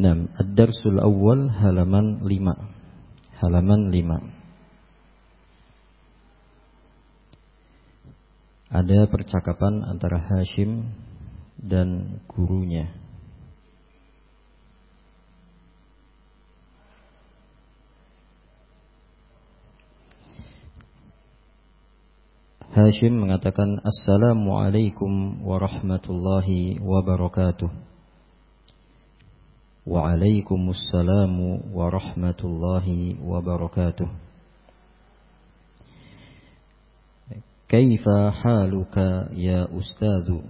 Nah, ad-darsul awal halaman 5. Halaman 5. Ada percakapan antara Hashim dan gurunya. Hashim mengatakan, Assalamualaikum warahmatullahi wabarakatuh. Waalaikumsalam warahmatullahi wabarakatuh. Kaifa haluka ya ustadzu?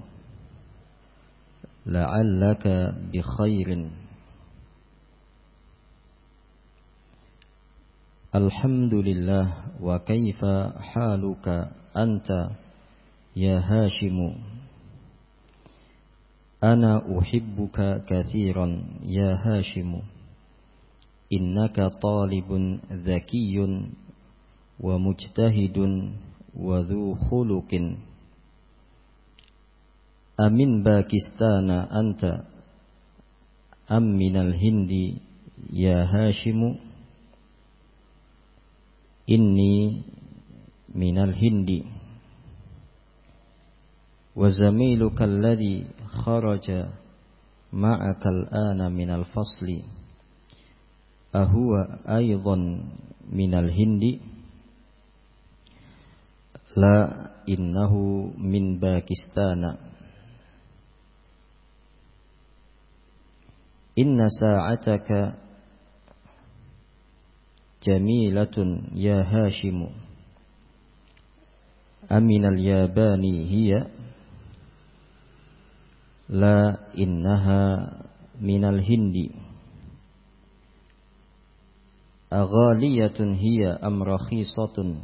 La'allaka bi khairin. Alhamdulillah, wa kaifa haluka anta ya Hashimu? Ana uhibbuka kathiran ya Hashimu. Innaka talibun zakiyun wa mujtahidun wa dhu khuluqin. Amin Pakistana anta am minal Hindi ya Hashimu? Inni minal Hindi. Wa zamiluka alladhi kharaja ma'aka al-ana minal fasli ahuwa aydan minal Hindi? La, innahu min Pakistana. Inna sa'ataka jamilatun ya Hashimu. Aminal Yabani hiya? La, innaha minal Hindi. Aghaliyatun hiya am rakhisatun?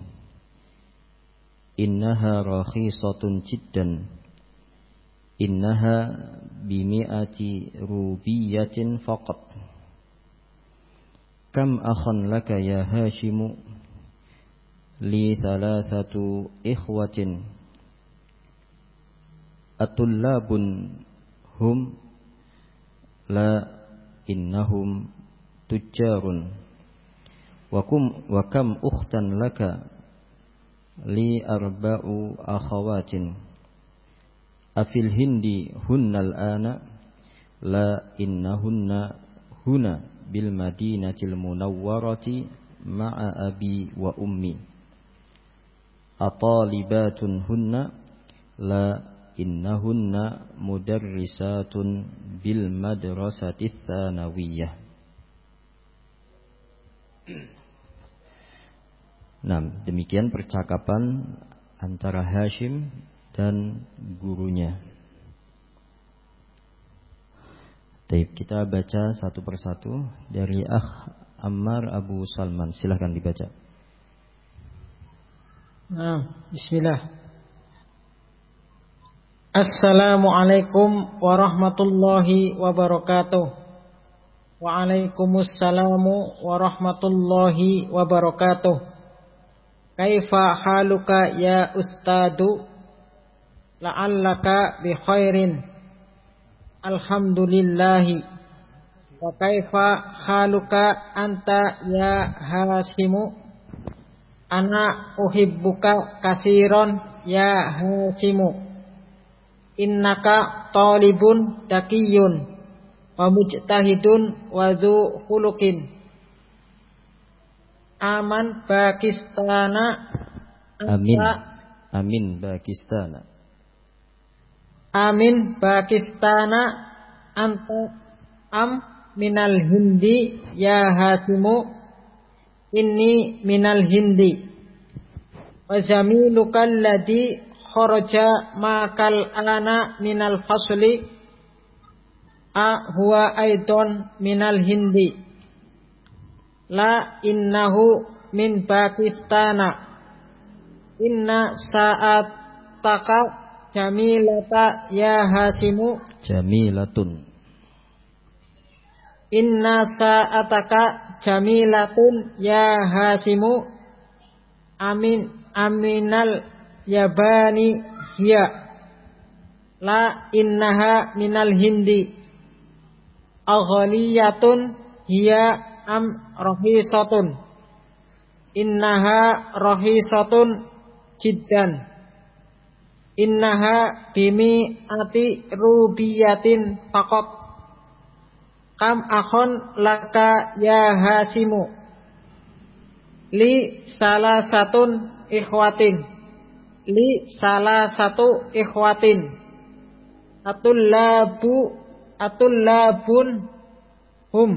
Innaha rakhisatun jiddan. Innaha bimi'ati rubiyatin faqat. Kam akhan laka ya Hashimu? Li thalathatu ikhwatin. Atullabun hum? La, innahum tujjarun. Wa kam ukhtan laka? Li arba'u akhawatin. Afil Hindi hunnal ana? La, innahunna huna bil madinatil munawwarati ma'a abi wa ummi. Atalibatun hunna? La, innahunna mudarrisatun bil madrasati tsanawiyah. Nah, demikian percakapan antara Hashim dan gurunya. Baik, kita baca satu persatu dari Akh Ammar Abu Salman. Silahkan dibaca. Bismillah. Assalamualaikum warahmatullahi wabarakatuh. Waalaikumsalam warahmatullahi wabarakatuh. Kaifa haluka ya ustadu? La'allaka bi khairin. Alhamdulillahi. Wa kaifa haluka anta ya Hasimu? Ana uhibbuka katsiran ya Hasimu. Innaka talibun dakiyun wa mujtahidun wa dhu khuluqin. Amin Pakistana anta am minal Hindi ya Hasimu. Inni minal Hindi. Wa zamiluka alladhi kharaja makal ana minal fasli huwa aidan minal Hindi. La, innahu min Pakistana. Inna sa'ataka jamilata ya Hasimu. Jamilatun. Inna sa'ataka jamilatun ya Hasimu. Aminal Yabani hiya. La, innaha minal Hindi. aghliyatun hiya am rahisatun. Innaha rahisatun jiddan. Innaha bimi ati rubiyatin faqat. Kam akhon laka ya Hasimu. Li salah satun ikhwatin. Li salah satu ikhwatin. Atullabun hum.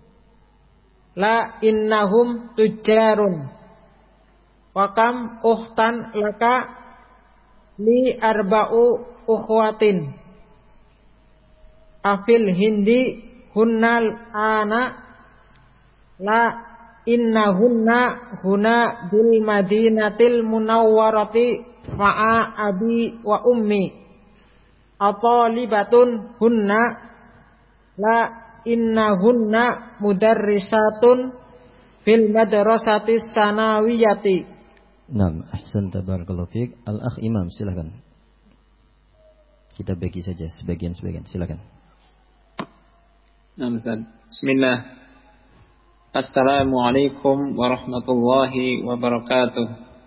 La innahum tujarun. Wa kam ukhtan laka li arba'u ukhwatin. Afil hindi hunnal ana. La innahunna huna bil madinatil munawwarati ma'a abi wa ummi. Atalibatun hunna. La innahunna mudarrisatun fil madrasati sanawiyati. Naam, ahsanta barakallahu fiik. Al-akh Imam, silakan. Kita bagi saja sebagian-sebagian, silakan. Naam, Ustaz. Bismillah. Assalamualaikum warahmatullahi wabarakatuh.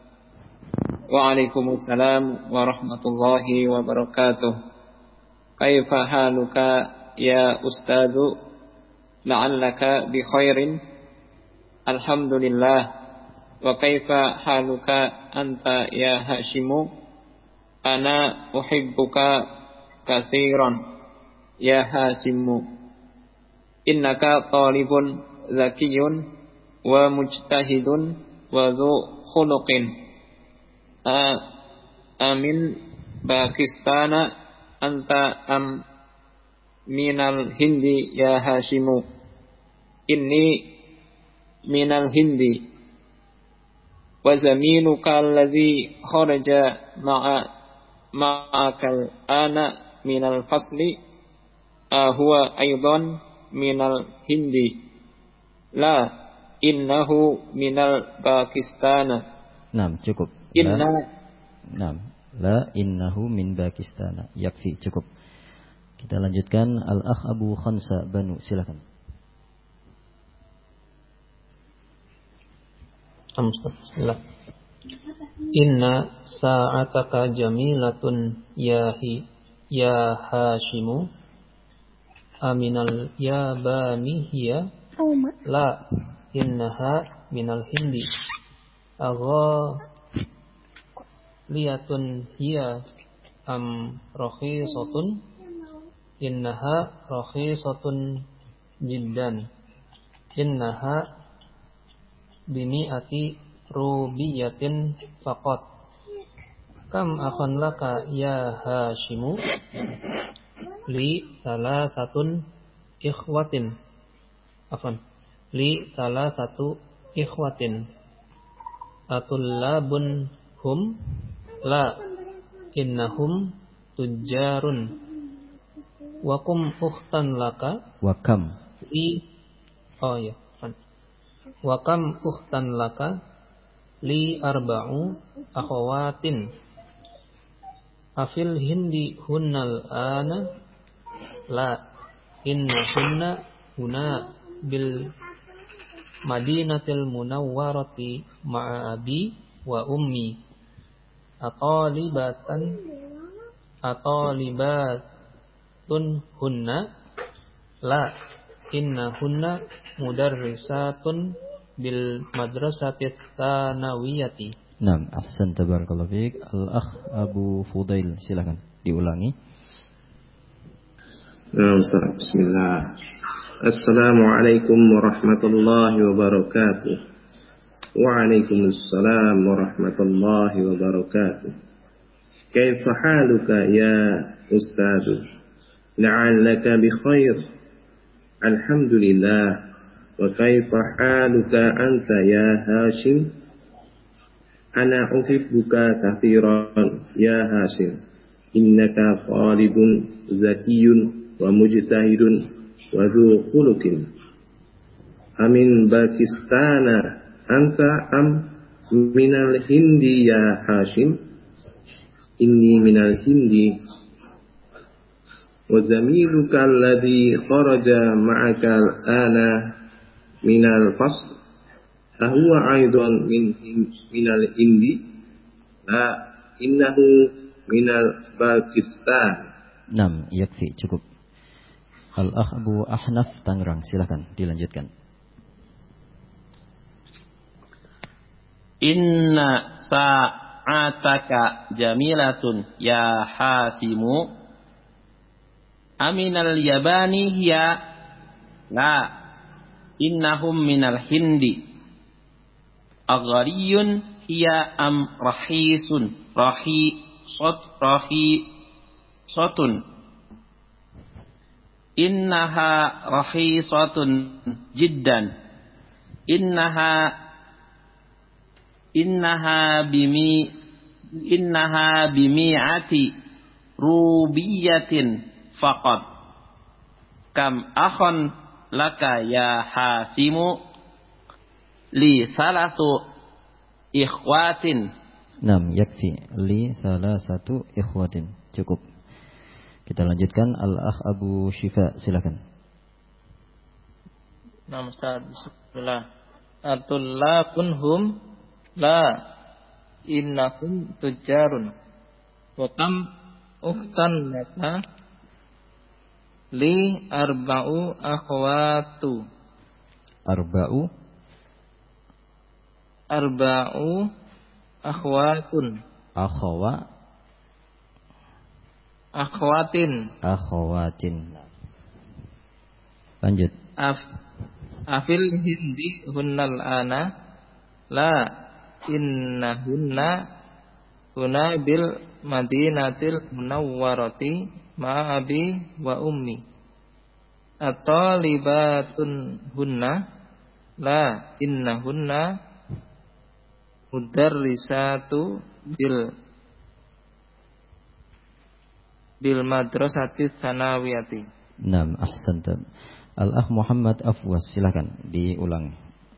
Waalaikumsalam warahmatullahi wabarakatuh. Kaifa haluka ya Ustadu? La'allaka bi khairin. Alhamdulillah. Wa kaifa haluka anta ya Hashimu? Ana uhibbuka katsiran ya Hasimu. Innaka talibun zakiyun wa mujtahidun wa dhu khuluqin. Amin Pakistana anta am minal hindi ya Hashimu. Inni minal hindi. Wa zaminuka alladhi kharaja ma'akal ana minal fasli huwa aidan minal hindi. La innahu minal Pakistana. Naam, cukup. La innahu min Pakistana. Yakfi, cukup. Kita lanjutkan Al-akh Abu Khansa Banu, silakan. Bismillah. Inna sa'ataka jamilatun ya Hashimu. Aminal yabani hiya. La innaha minal hindi. Liyatun hiya am rakhisatun. Innaha rakhisatun jiddan. Innaha bimi'ati rubiyatin faqat. Kam akhon laka ya Hashimu? Li salasatun ikhwatin. Li salasatu ikhwatin. Atullabun hum. La innahum tujarun. Wakum ukhtan laka. Wakam. Wakam ukhtan laka. Li arba'u akhawatin. Afil hindi hunnal ana. La innahunna huna bil madinatil munawwarati ma'a abi wa ummi. Atalibatun hunna. La innahunna mudarrisatun bil madrasati tsanawiyati. Naam, ahsanta barakallahu fiik. Al-akh Abu Fudail, silakan diulangi. Ustaz, bismillah. Assalamualaikum warahmatullahi wabarakatuh. Waalaikumsalam warahmatullahi wabarakatuh. Kaifa haluka ya Ustaz? La'allaka bi khair. Alhamdulillah. Wa kaifa haluka anta ya Hashim? Ana uhibbuka katsiran ya Hashim. Innaka talibun zakiyun wa mujtahidun wa dhu khuluqin. Amin Pakistana anta am minal hindi ya Hashim? Inni minal hindi. wa zamiluka alladhi kharaja ma'aka al-ana minal fasl ahuwa aidan minal hindi la innahu minal Pakistan. Yakfi, cukup. Al-Akh Abu Ahnaf Tangerang, silakan dilanjutkan. Inna sa'ataka jamilatun ya Hasimu aminal yabani hiya la innahum minal hindi aghariyun hiya am rahisotun innaha rahisotun jiddan innaha bimi'ati rubiyatin faqat kam akhon laka ya Hasimu li salasu ikhwatin. Yakfi, li salasatu ikhwatin, cukup. Kita lanjutkan. Al-Akh Abu Syifa, silakan. Ustaz, bismillah. Atullabun hum la innahum tujarun wa kam ukhtan laka li arba'u akhwatu. Arba'u akhwatun. Akhwatin. Lanjut. Afil hindi hunnal ana la innahunna huna bil madinatil munawwarati ma'abi wa ummi at-talibatun hunna la innahunna mudarrisatu bil madrasati tsanawiyati. Ahsanta. Al-Akh Muhammad Afwas, silakan diulang.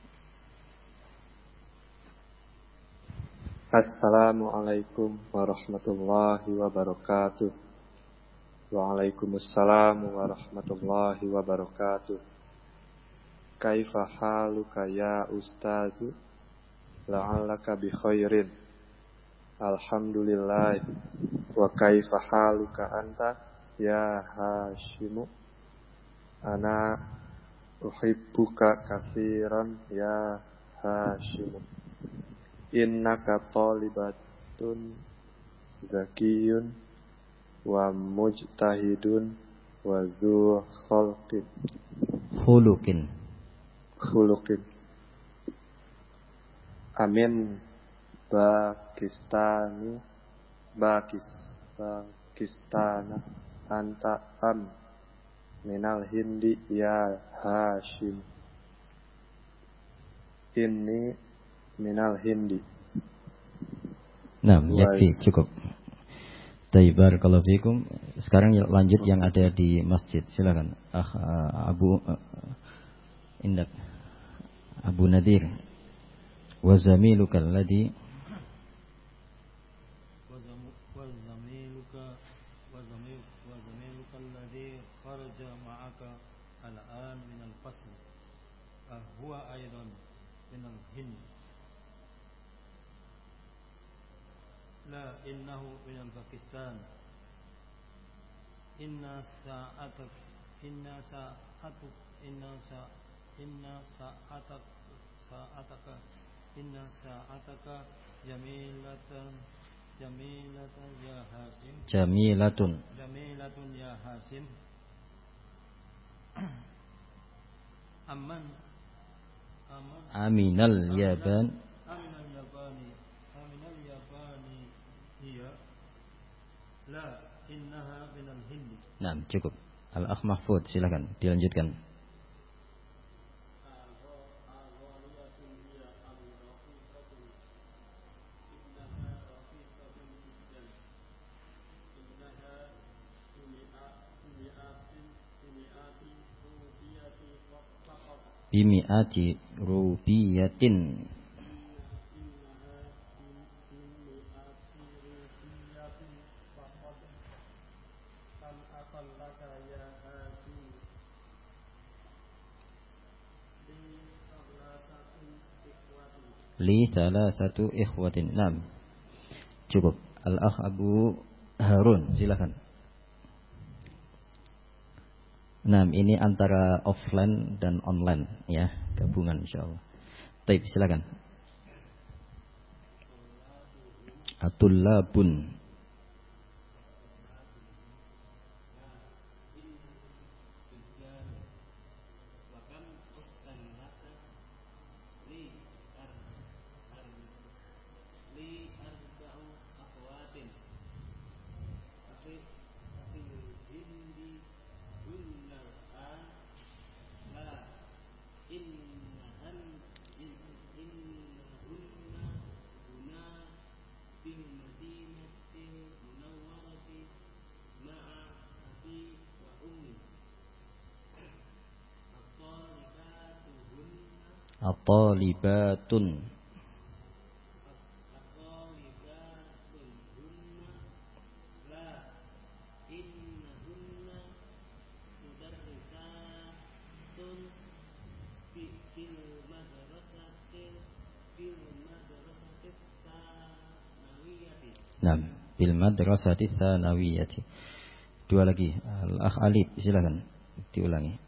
Assalamualaikum warahmatullahi wabarakatuh. Waalaikumsalam warahmatullahi wabarakatuh. Kaifa haluka ya ustazu? La'allaka bi khairin. Alhamdulillah. Wa kaifa haluka anta ya Hashimu? Ana uhibbuka katsiran ya Hashimu. Innaka talibatun zakiyun wa mujtahidun wa zu khuluqin. Amin Pakistana anta am minal hindi ya Hashim. Inni minal hindi. Yakfi, cukup. Barakallahu fikum. Sekarang lanjut yang ada di masjid, silakan. Abu Nadir. Wa zamiluka alladhi kharaja ma'aka al-an min al-fasl huwa aidan min al-hind la innahu min al-Pakistan inna sa'ataka jamilatun ya Hasim Aminal yabani hiya la innaha minal hindi. Cukup. Al-Akh Mahfud, silakan dilanjutkan. Bimi'ati rubiyatin. li thalathatu ikhwatin. Naam. Cukup. Al-akh Abu Harun, silakan. Naam, ini antara offline dan online ya, gabungan insyaallah. Baik, silakan. Atullabun. At-talibatun. Nah, bil madrasati tsanawiyati. Dua lagi, Al-akh Alif, silakan diulangi.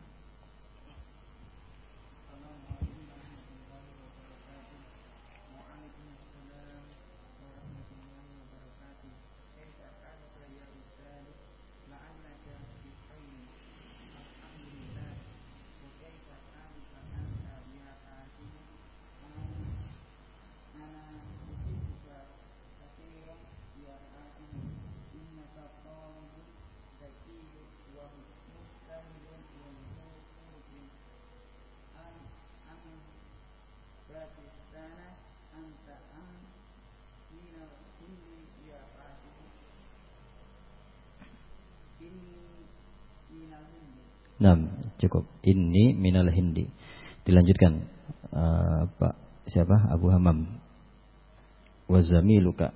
Nah, cukup. Ini minal hindi. Dilanjutkan. Pak siapa? Abu Hamam. Wa zamiluka.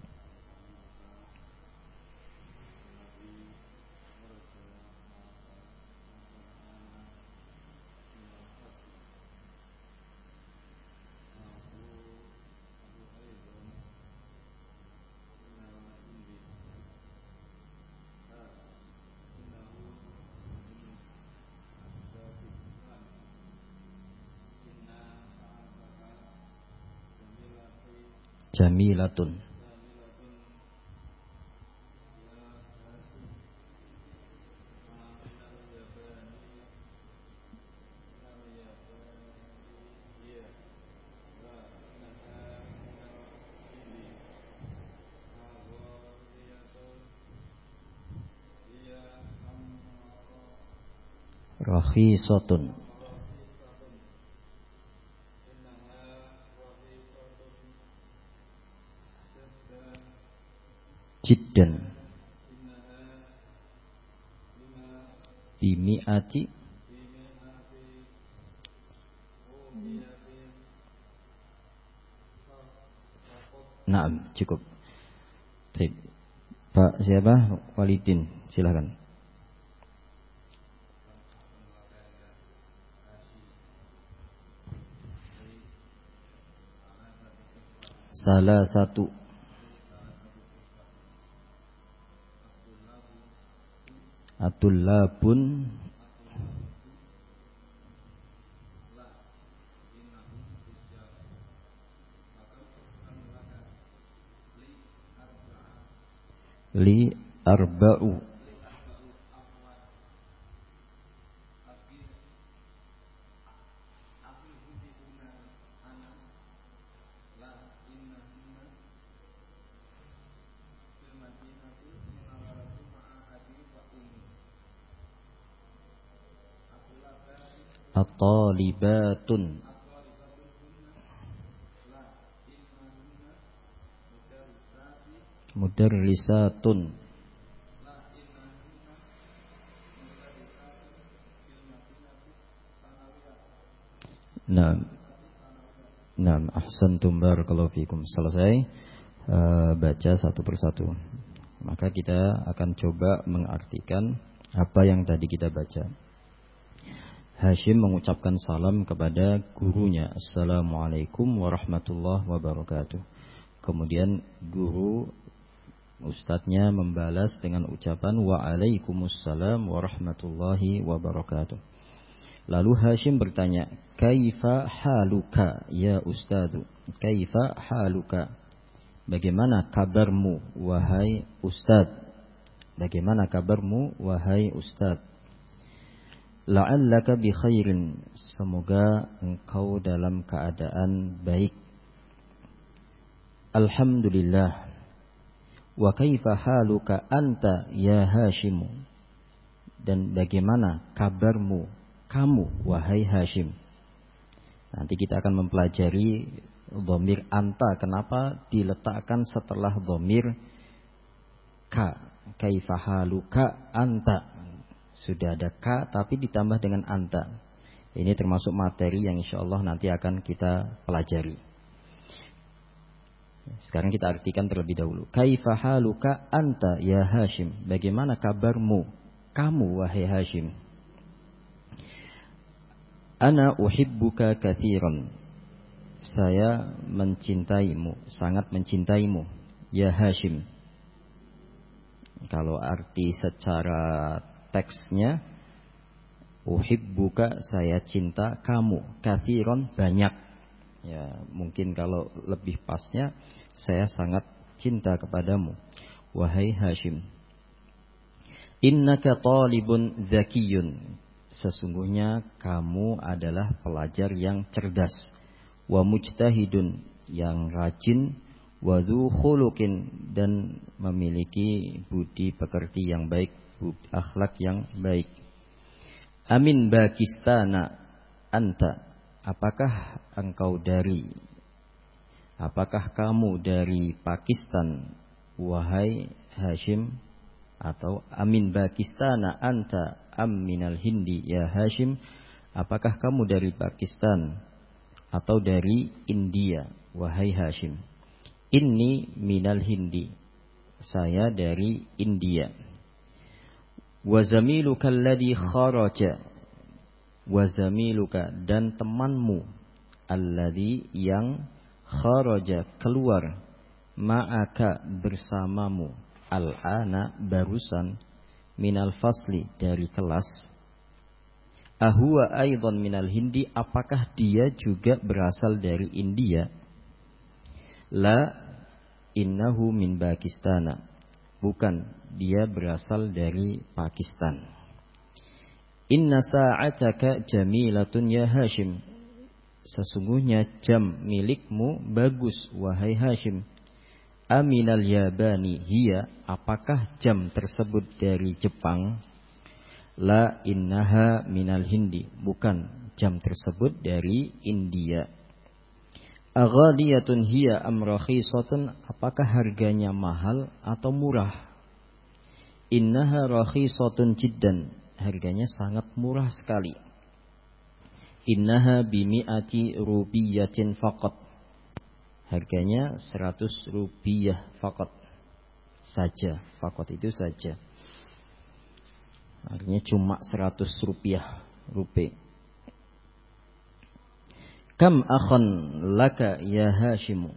Jamilatun. Rakhisatun. Jiddan. Bimi'ati. Naam, cukup. Baik. Pak siapa? Walidin, silakan. Salah satu. Atullabun. Li arba'u. At-talibatun. Mudarrisatun. Naam, ahsantum barakallahu fikum. Selesai baca satu persatu. Maka kita akan coba mengartikan apa yang tadi kita baca. Hashim mengucapkan salam kepada gurunya, Assalamualaikum warahmatullahi wabarakatuh. Kemudian guru ustadznya membalas dengan ucapan Waalaikumsalam warahmatullahi wabarakatuh. Lalu Hashim bertanya, Kaifa haluka ya ustadzu? Kaifa haluka? Bagaimana kabarmu wahai ustadz? Bagaimana kabarmu wahai ustadz? La'allaka bi khairin, semoga engkau dalam keadaan baik. Alhamdulillah. Wa kaifa haluka anta ya Hashim? Dan bagaimana kabarmu kamu wahai Hashim? Nanti kita akan mempelajari dhamir anta, kenapa diletakkan setelah dhamir ka. Kaifa haluka anta. Sudah ada ka tapi ditambah dengan anta. Ini termasuk materi yang insyaallah nanti akan kita pelajari. Sekarang kita artikan terlebih dahulu. Kaifa haluka anta ya Hashim? Bagaimana kabarmu kamu wahai Hashim? Ana uhibbuka katsiran. Saya mencintaimu, sangat mencintaimu ya Hashim. Kalau arti secara teksnya, uhibbuka, saya cinta kamu, katsiran, banyak. Ya, mungkin kalau lebih pasnya, saya sangat cinta kepadamu wahai Hashim. Innaka talibun zakiyun, sesungguhnya kamu adalah pelajar yang cerdas. Wa mujtahidun, yang rajin. Wa dzu khuluqin, dan memiliki budi pekerti yang baik, akhlak yang baik. Amin Pakistana anta, apakah kamu dari Pakistan wahai Hashim? Atau amin Pakistana anta am minal Hindi ya Hashim? Apakah kamu dari Pakistan atau dari India wahai Hashim? Inni minal Hindi, saya dari India. Wazamiluka alladhi kharaja, wazamiluka, dan temanmu alladhi, yang kharaja, keluar, ma'aka, bersamamu, al-ana, barusan, minal fasli, dari kelas. Ahuwa aidan minal Hindi, apakah dia juga berasal dari India? La, innahu min Pakistana, bukan, dia berasal dari Pakistan. Inna sa'ataka jamilatun ya Hashim, sesungguhnya jam milikmu bagus wahai Hashim. Aminal yabani hiya, apakah jam tersebut dari Jepang? La, innaha minal Hindi, bukan, jam tersebut dari India. Aghaliyatun hiya am rakhisatun, apakah harganya mahal atau murah? Innaha rakhisatun jiddan, harganya sangat murah sekali. Innaha bimi'ati rubiyatin faqat, harganya 100 rupiah faqat saja. Faqat itu saja, artinya cuma 100 rupiah, rupiah. Kam akhan laka ya Hashim,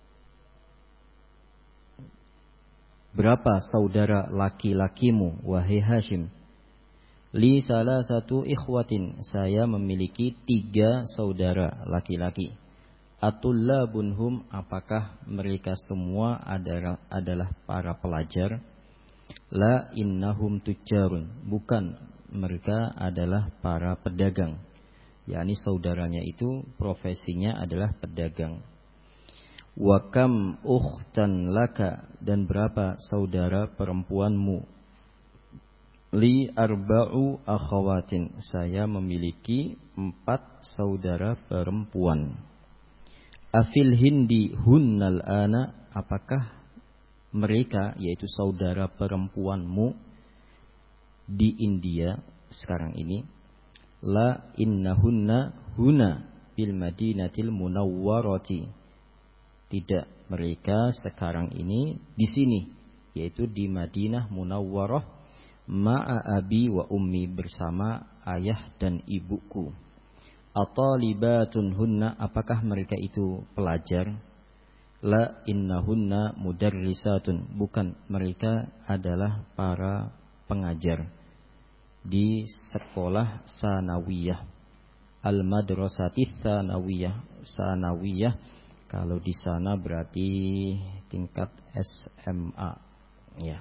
berapa saudara laki-lakimu wahai Hashim? Li salah satu ikhwatin, saya memiliki 3 saudara laki-laki. Atullabunhum, apakah mereka semua adalah para pelajar? La, innahum tujjarun, bukan, mereka adalah para pedagang. yakni saudaranya itu profesinya adalah pedagang. Wa kam ukhtan laka, dan berapa saudara perempuanmu? Li arba'u akhawatin, saya memiliki 4 saudara perempuan. Afil hindi hunnal ana, apakah mereka yaitu saudara perempuanmu di India sekarang ini? La innahunna huna bil madinatil munawwarati, tidak, mereka sekarang ini di sini yaitu di Madinah Munawwarah, ma'a abi wa ummi, bersama ayah dan ibuku. Atalibatun hunna, apakah mereka itu pelajar? La innahunna mudarrisatun, bukan, mereka adalah para pengajar di sekolah sanawiyah. Al-madrasati sanawiyah. Sanawiyah kalau di sana berarti tingkat SMA, ya.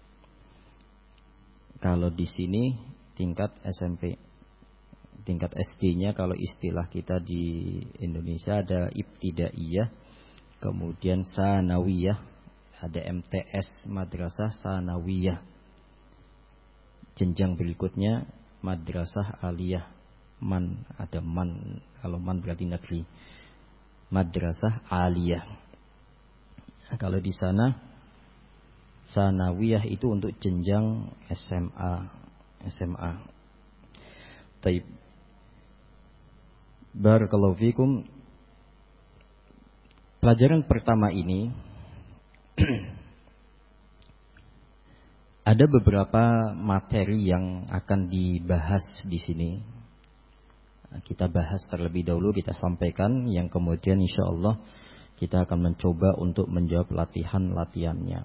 Kalau di sini tingkat SMP. Tingkat SD-nya kalau istilah kita di Indonesia ada ibtidaiyah, kemudian sanawiyah, ada MTS, madrasah sanawiyah. Jenjang berikutnya madrasah aliyah. Ada man, kalau man berarti negeri. Madrasah aliyah. Kalau di sana sanawiyah itu untuk jenjang SMA. Taib. Barakallahu fikum. Pelajaran pertama ini ada beberapa materi yang akan dibahas di sini. Kita bahas terlebih dahulu, kita sampaikan, yang kemudian insya Allah kita akan mencoba untuk menjawab latihan-latihannya.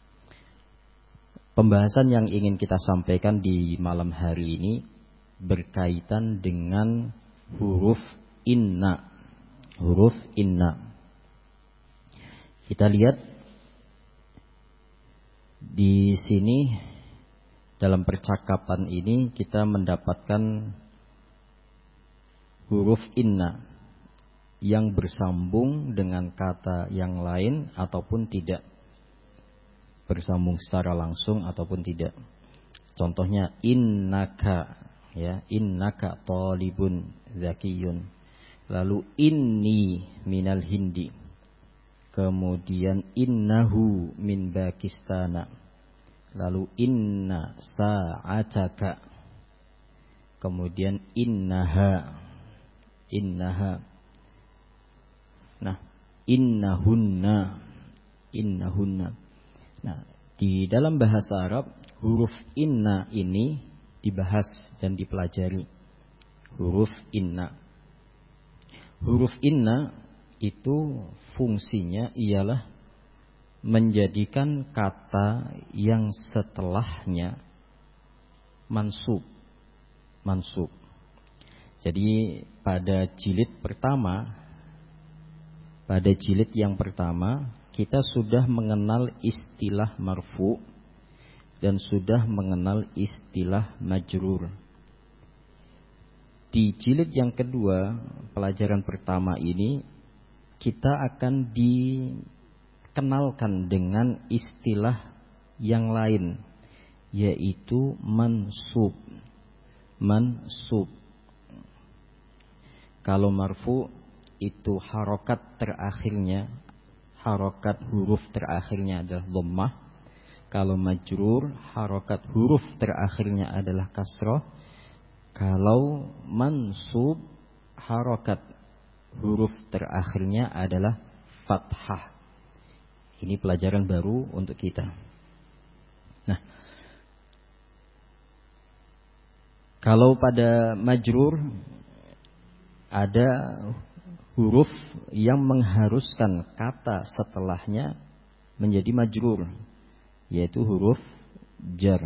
Pembahasan yang ingin kita sampaikan di malam hari ini berkaitan dengan huruf inna. Huruf inna. Kita lihat di sini dalam percakapan ini kita mendapatkan huruf inna yang bersambung dengan kata yang lain ataupun tidak. Bersambung secara langsung ataupun tidak. Contohnya innaka, ya, innaka talibun zakiyun. Lalu inni minal hindi. Kemudian innahu min Pakistana. Lalu inna sa'ataka. Kemudian innaha. Nah, innahunna. Nah, di dalam bahasa Arab huruf inna ini dibahas dan dipelajari. Huruf inna. Huruf inna itu fungsinya ialah menjadikan kata yang setelahnya mansub. Jadi pada jilid yang pertama kita sudah mengenal istilah marfu dan sudah mengenal istilah majrur. Di jilid yang kedua, pelajaran pertama ini kita akan dikenalkan dengan istilah yang lain, yaitu mansub. Kalau marfu itu harokat huruf terakhirnya adalah dhammah. Kalau majrur, harokat huruf terakhirnya adalah kasroh. Kalau mansub, harokat huruf terakhirnya adalah fathah. Ini pelajaran baru untuk kita. Nah, kalau pada majrur ada huruf yang mengharuskan kata setelahnya menjadi majrur, yaitu huruf jar.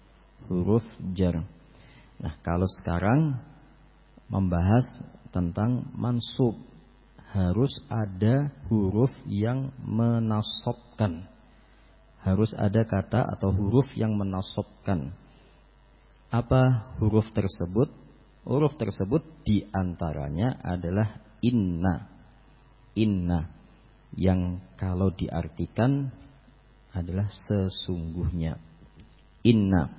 Nah, kalau sekarang membahas tentang mansub, harus ada huruf yang menasabkan. Harus ada kata atau huruf yang menasabkan. Apa huruf tersebut? Huruf tersebut diantaranya adalah inna. Yang kalau diartikan adalah sesungguhnya. Inna.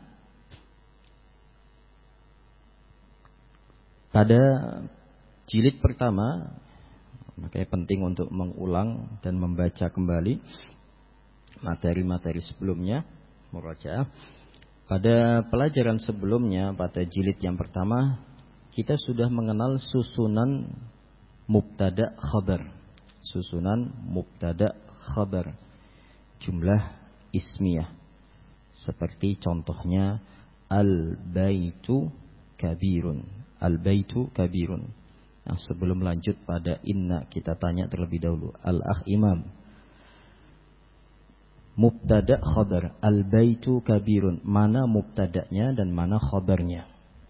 Pada jilid pertama, makanya penting untuk mengulang dan membaca kembali materi-materi sebelumnya, murajaah. Pada pelajaran sebelumnya, pada jilid yang pertama, kita sudah mengenal susunan mubtada khabar. Jumlah ismiyah. Seperti contohnya al-baitu kabirun. Al-baitu kabirun. Nah, sebelum lanjut pada inna, kita tanya terlebih dahulu. Al-akh Imam. Mubtada khabar. Al-baitu kabirun. Mana mubtadanya dan mana khabarnya?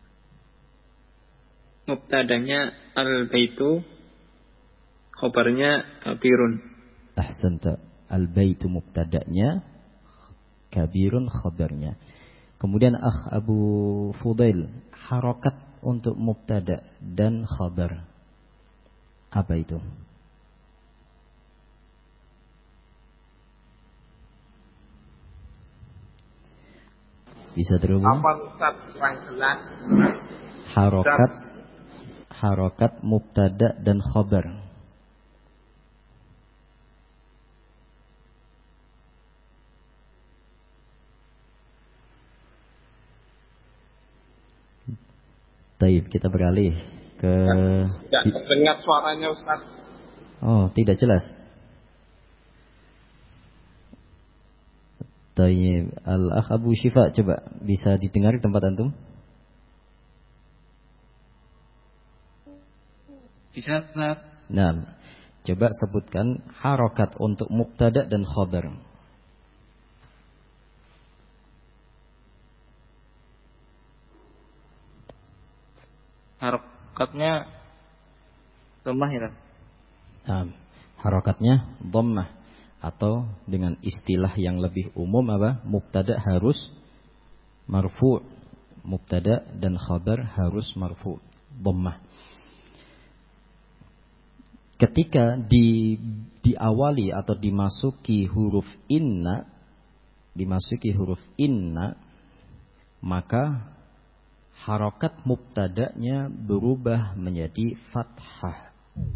Mubtadanya al-baitu, khabarnya kabirun. Ahsanta. Al-baitu mubtadanya, kabirun khabarnya. Kemudian Abu Fudail, harokat untuk mubtada dan khabar. Apa itu? Bisa terhubung? Apa Ustaz yang jelas? Harokat mubtada dan khabar. Baik, kita beralih ke... Tidak terdengar suaranya Ustaz. Oh, tidak jelas. Baik, Al-Akh Abu Syifa, coba bisa didengar di tempat antum? Bisa Ustaz. Nah, coba sebutkan harokat untuk mubtada dan khabar. Harokatnya lemah ya. Nah, harokatnya dhammah, atau dengan istilah yang lebih umum apa? Mubtada harus marfu'. Mubtada dan khabar harus marfu', dhammah. Ketika diawali atau dimasuki huruf inna, maka harokat mubtadanya berubah menjadi fathah.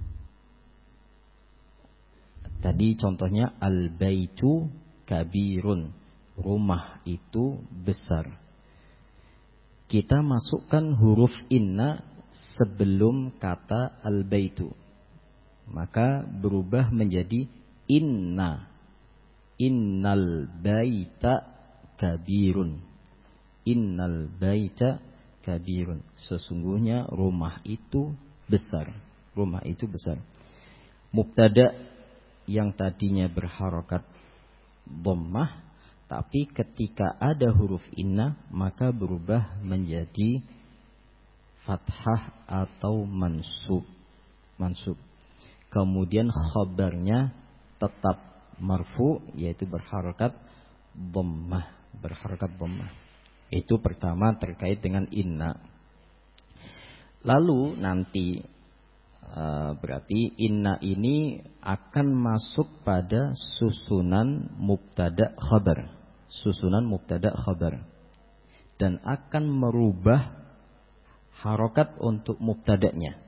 Tadi contohnya al-baitu kabirun, rumah itu besar. Kita masukkan huruf inna sebelum kata al-baitu, maka berubah menjadi inna. Innal baita kabirun. Innal baita kabirun. Sesungguhnya rumah itu besar. Rumah itu besar. Mubtada yang tadinya berharokat dhammah, tapi ketika ada huruf inna maka berubah menjadi fathah atau mansub. Kemudian khabarnya tetap marfu, yaitu berharokat dhammah. Itu pertama terkait dengan inna. Lalu nanti berarti inna ini akan masuk pada susunan mubtada khabar. Dan akan merubah harokat untuk mubtadanya.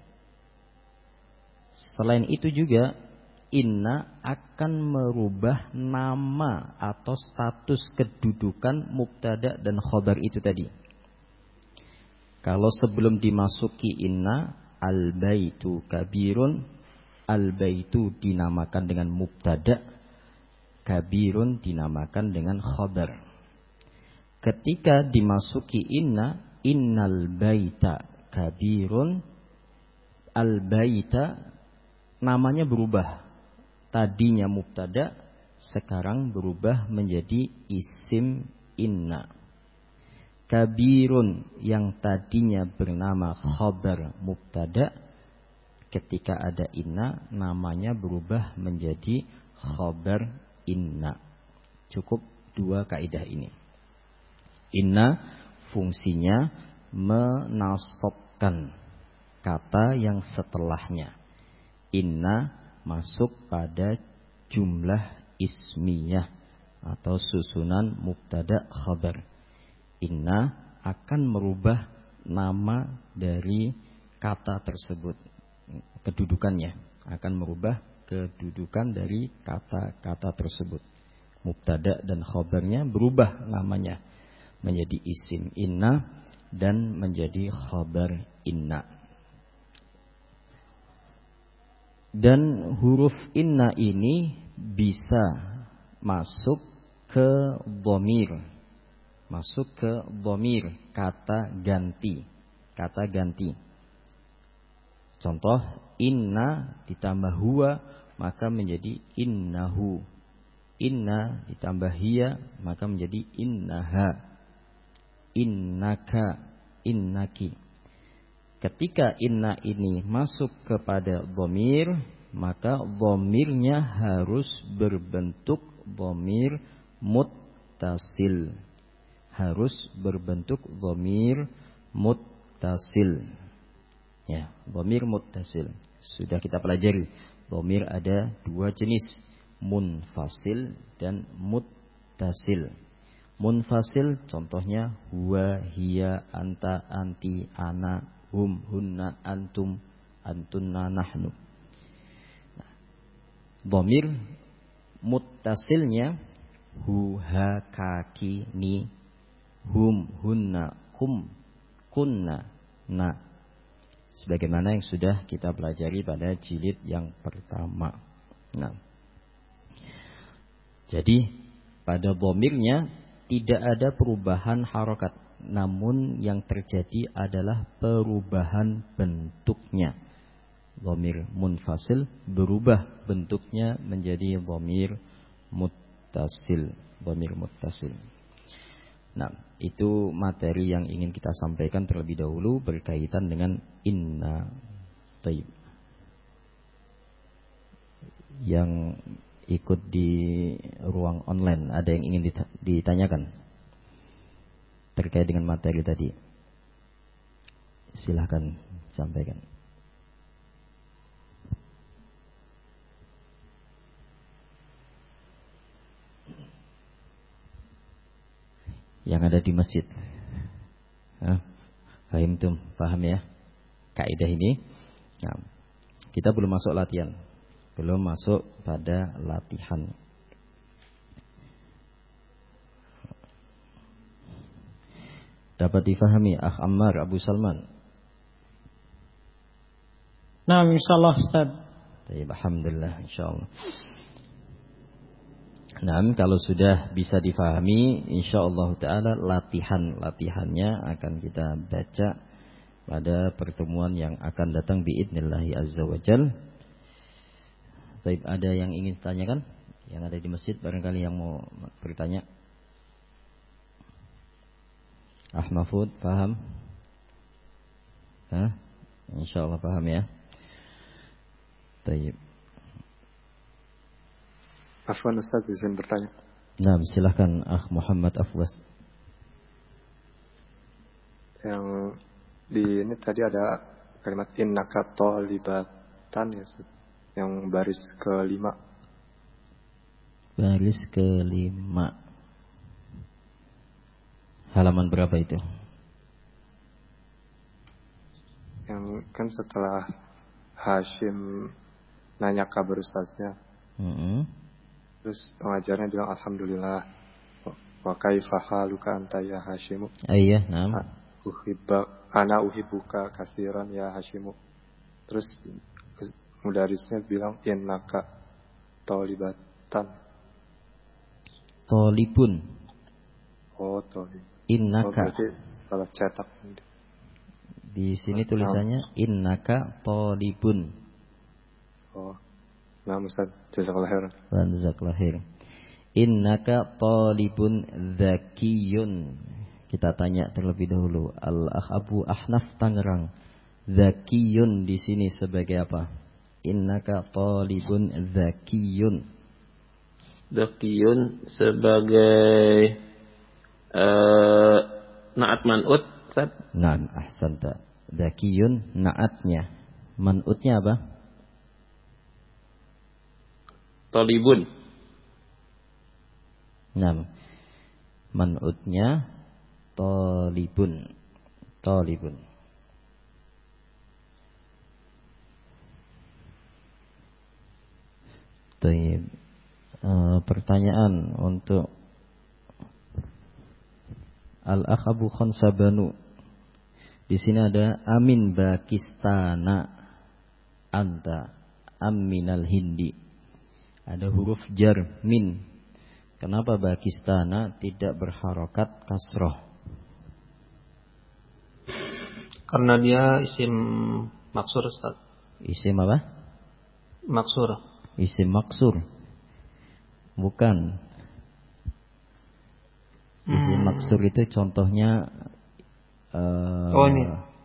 Selain itu juga inna akan merubah nama atau status kedudukan mubtada dan khabar itu tadi. Kalau sebelum dimasuki inna, al-baitu kabirun, al-baitu dinamakan dengan mubtada, kabirun dinamakan dengan khabar. Ketika dimasuki inna, innal baita kabirun, al-baita namanya berubah. Tadinya mubtada, sekarang berubah menjadi isim inna. Kabirun yang tadinya bernama khabar mubtada, ketika ada inna namanya berubah menjadi khabar inna. Cukup dua kaidah ini. Inna fungsinya menasabkan kata yang setelahnya. Inna masuk pada jumlah ismiyah atau susunan mubtada khabar. Inna akan merubah nama dari kata tersebut. Kedudukannya akan merubah kedudukan dari kata-kata tersebut. Mubtada dan khabarnya berubah namanya menjadi isim inna dan menjadi khabar inna. Dan huruf inna ini bisa masuk ke dhamir masuk ke dhamir, kata ganti. Kata ganti. Contoh, inna ditambah huwa maka menjadi innahu. Inna ditambah hiya maka menjadi innaha. Innaka, innaki. Ketika inna ini masuk kepada dhamir, maka dhamirnya harus berbentuk dhamir muttasil. Harus berbentuk dhamir muttasil. Ya, dhamir muttasil. Sudah kita pelajari. Dhamir ada dua jenis, munfasil dan muttasil. Munfasil contohnya huwa, hiya, anta, anti, ana, hum, hunna, antum, antunna, nahnu. Dhamir muttasilnya hu, ha, kaki, ni, hum, hunna, hum, kunna, na. Sebagaimana yang sudah kita pelajari pada jilid yang pertama. Nah, jadi pada dhamirnya tidak ada perubahan harokat, namun yang terjadi adalah perubahan bentuknya. Dhamir munfasil berubah bentuknya menjadi dhamir muttasil. Dhamir muttasil. Nah, itu materi yang ingin kita sampaikan terlebih dahulu berkaitan dengan inna. Taib. Yang ikut di ruang online, ada yang ingin ditanyakan terkait dengan materi tadi? Silahkan sampaikan. Yang ada di masjid. Fahimtum, paham ya kaidah ini? Nah, kita belum masuk latihan. Belum masuk pada latihan. Dapat difahami Akh Ammar Abu Salman? Nah, insyaallah Ustaz. Alhamdulillah, insyaallah. Nah, kalau sudah bisa difahami, insyaallah ta'ala latihannya akan kita baca pada pertemuan yang akan datang biidnillahi azza wa jal. Baik, ada yang ingin ditanyakan? Yang ada di masjid barangkali yang mau bertanya. Mahfud, paham? Insyaallah paham ya. Baik. Afwan Ustaz, izin bertanya. Nah, silahkan Akh Muhammad Afwas. Yang di ini tadi ada kalimat innaka thalibatan ya Ustaz. Yang baris kelima. Baris kelima. Halaman berapa itu? Yang kan setelah Hashim nanya kabar Ustaznya. Terus pengajarnya bilang alhamdulillah. Wa kaifa haluka anta ya Hashimu? Iya, na'am. Ana uhibbuka katsiran ya Hashimu. Terus mudarisnya bilang innaka thalibatan. Thalibun. Oh, thalib. Innaka. Oh, berarti salah cetak. Di sini tulisannya innaka thalibun. Oh. Nah, Ustaz, jazakallahu khairan. Jazakallahu khairan. Innaka thalibun dzakiyun. Kita tanya terlebih dahulu. Al-Akh Abu Ahnaf Tangerang. Dzakiyun di sini sebagai apa? Innaka thalibun dzakiyun. Dzakiyun sebagai naat man'ut, Ustaz. Naam, ahsanta. Dzakiyun naatnya. Man'utnya apa? Talibun. Naam. Man'utnya talibun. Talibun. Baik. Pertanyaan untuk Al-Akh Abu Khonsabanu. Di sini ada amin bakistana anta aminal hindi. Ada huruf jar min. Kenapa Pakistana tidak berharokat kasroh? Karena dia isim maksur, Ustaz. Isim apa? Maksur. Isim maksur. Bukan. Isim maksur itu contohnya ini.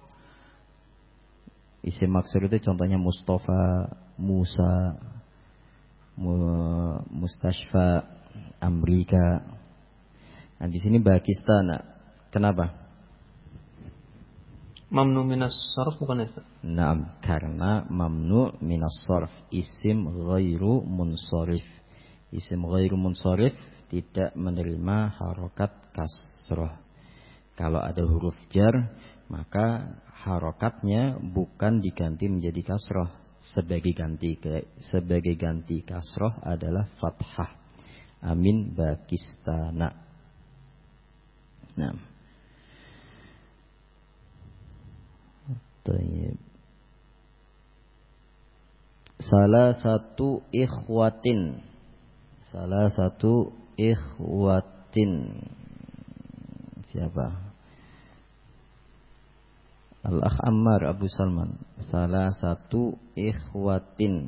Isim maksur itu contohnya Mustafa, Musa, Mustashfa, Amerika. Nah, di sini Pakistan. Kenapa? Mamnu minas sarf bukan itu? Nah, karena mamnu minas sarf, isim ghairu munsharif. Isim ghairu munsharif tidak menerima harokat kasroh. Kalau ada huruf jar, maka harokatnya bukan diganti menjadi kasroh. Sebagai ganti kasroh adalah fathah. Amin Pakistana. Nah. Tayyib. Salah satu ikhwatin. Siapa? Al-Akh Ammar Abu Salman. Salah satu ikhwatin.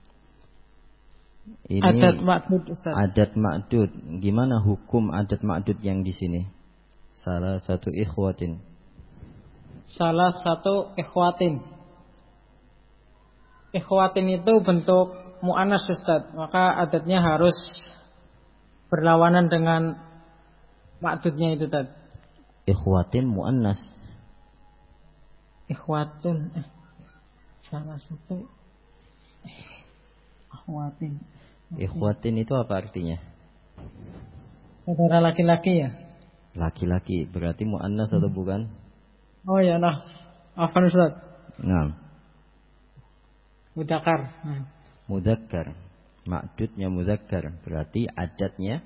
Ini Adat ma'dud, Ustaz. Adat ma'dud. Gimana hukum adat ma'dud yang di sini? Salah satu ikhwatin. Salah satu ikhwatin. Ikhwatin itu bentuk mu'annas, Ustaz. Maka adatnya harus berlawanan dengan ma'dudnya itu tadi. Ikhwatin mu'annas. Ikhwatun. Salah satu ikhwatin. Ikhwatin itu apa artinya? Saudara laki-laki ya? Laki-laki. Berarti mu'annas atau bukan? Oh ya, nah. Afan, Ustaz. Nah. Mudzakkar. Mudzakkar. Ma'dudnya mudzakkar. Berarti adatnya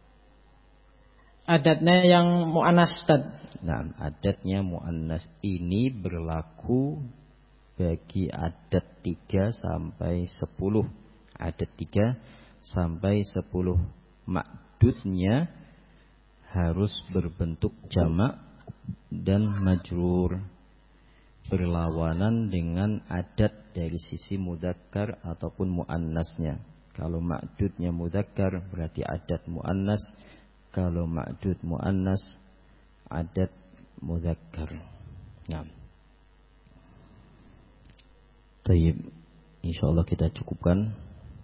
yang mu'annas, Ustaz. Nah, adatnya mu'annas ini berlaku bagi adat 3 sampai 10. Adat 3 sampai 10. Ma'dudnya harus berbentuk jamak dan majrur, berlawanan dengan adat dari sisi mudzakkar ataupun muannasnya. Kalau ma'dudnya mudzakkar berarti adat muannas, kalau ma'dud muannas adat mudzakkar. Nah. Baik, insyaallah kita cukupkan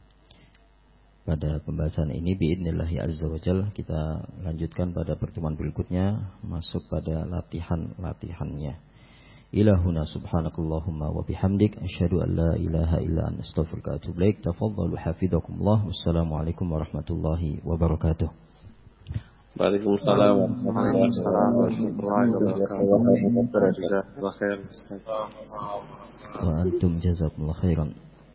pada pembahasan ini biidznillah azza wajalla. Kita lanjutkan pada pertemuan berikutnya, masuk pada latihannya. Ilahuna subhanakallahumma wa bihamdik asyhadu an la ilaha illa anta astaghfiruka wa atubu ilaik. Tafadhalu hafizakumullah. Wassalamualaikum warahmatullahi wabarakatuh. Waalaikumsalam warahmatullahi wabarakatuh. Wa antum jazakumullah khairan.